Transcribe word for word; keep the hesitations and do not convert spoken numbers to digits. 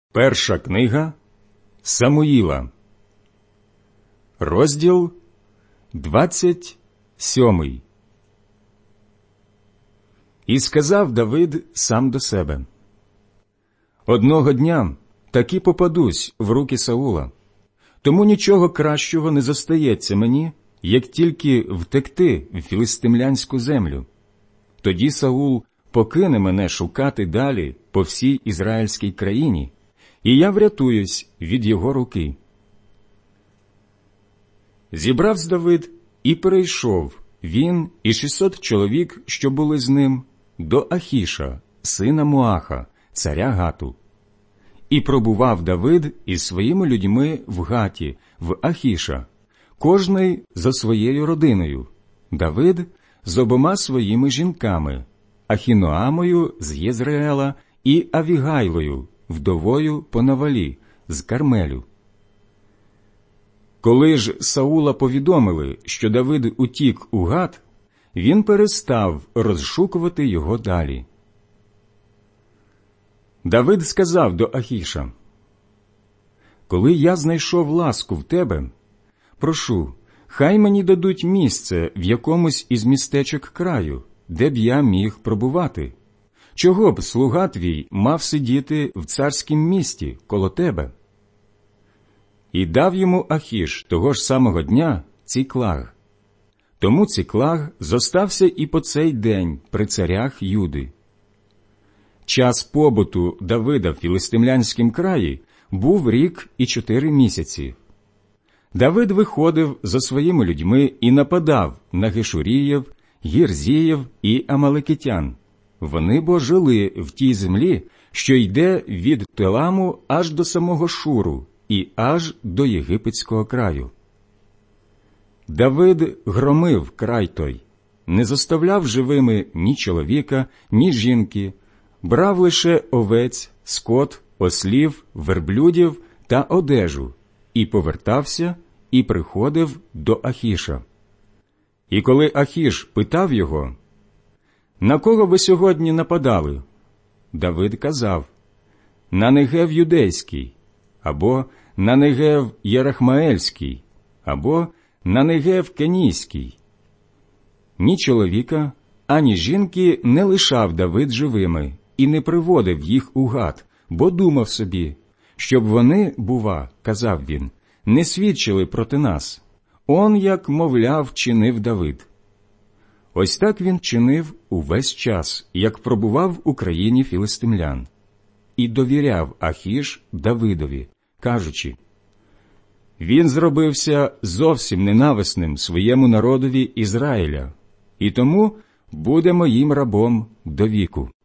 Перша книга Самуїла, розділ двадцять сьомий. І сказав Давид сам до себе: «Одного дня таки попадусь в руки Саула, тому нічого кращого не зостається мені, як тільки втекти в філистимлянську землю. Тоді Саул покине мене шукати далі по всій ізраїльській країні, і я врятуюсь від його руки». Зібравсь Давид і перейшов, він і шістсот чоловік, що були з ним, до Ахіша, сина Муаха, царя Гату. І пробував Давид із своїми людьми в Гаті, в Ахіша, кожний за своєю родиною, Давид з обома своїми жінками, Ахіноамою з Єзреела і Авігайлою, вдовою по Навалі, з Кармелю. Коли ж Саула повідомили, що Давид утік у Гат, він перестав розшукувати його далі. Давид сказав до Ахіша: «Коли я знайшов ласку в тебе, прошу, хай мені дадуть місце в якомусь із містечок краю, де б я міг пробувати. Чого б слуга твій мав сидіти в царськім місті коло тебе?» І дав йому Ахіш того ж самого дня Ціклаг. Тому Ціклаг зостався і по цей день при царях Юди. Час побуту Давида в філистимлянськім краї був рік і чотири місяці. Давид виходив за своїми людьми і нападав на Гешуріїв, Гірзіїв і Амалекитян. Вони бо жили в тій землі, що йде від Теламу аж до самого Шуру і аж до єгипетського краю. Давид громив край той, не зоставляв живими ні чоловіка, ні жінки, брав лише овець, скот, ослів, верблюдів та одежу, і повертався, і приходив до Ахіша. І коли Ахіш питав його: «На кого ви сьогодні нападали?» Давид казав: «На Негев юдейський, або на Негев Єрахмаельський, або на Негев Кенійський». Ні чоловіка, ані жінки не лишав Давид живими і не приводив їх у Гат, бо думав собі, щоб вони, бува, казав він, не свідчили проти нас. Он як, мовляв, чинив Давид. Ось так він чинив увесь час, як пробував в Україні філистимлян. І довіряв Ахіш Давидові, кажучи: «Він зробився зовсім ненависним своєму народові Ізраїля, і тому буде моїм рабом до віку».